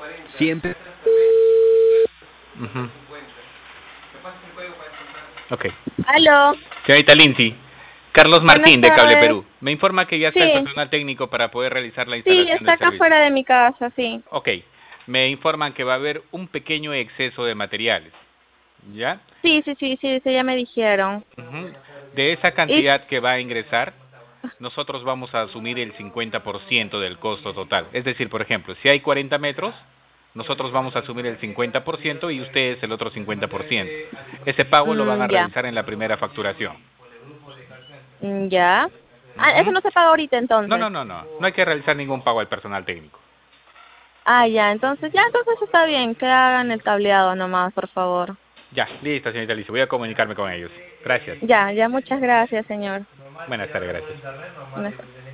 Siempre. Ujú. Ok. Aló. Señorita Lindsay, Carlos Buenas Martín de Cable tardes. Perú. Me informa que ya está el Sí, personal técnico para poder realizar la sí, instalación está del acá servicio. fuera de mi casa, sí. Ok. Me informan que va a haber un pequeño exceso de materiales. ¿Ya? Sí, ya me dijeron. Ujú. De esa Y, cantidad que va a ingresar, nosotros vamos a asumir el 50% del costo total. Es decir, por ejemplo, si hay 40 metros, nosotros vamos a asumir el 50% y ustedes el otro 50%. Ese pago lo van a ya, realizar en la primera facturación. ya. Ah, eso Ujú. no se paga ahorita No, entonces. no, no, no. No hay que realizar ningún pago al personal técnico. Ah, entonces está bien, que hagan el cableado nomás, por favor. Ya, listo, señorita Alicia. Voy a comunicarme con ellos. Gracias. Ya, muchas gracias, señor. Buenas tardes, gracias. Buenas tardes.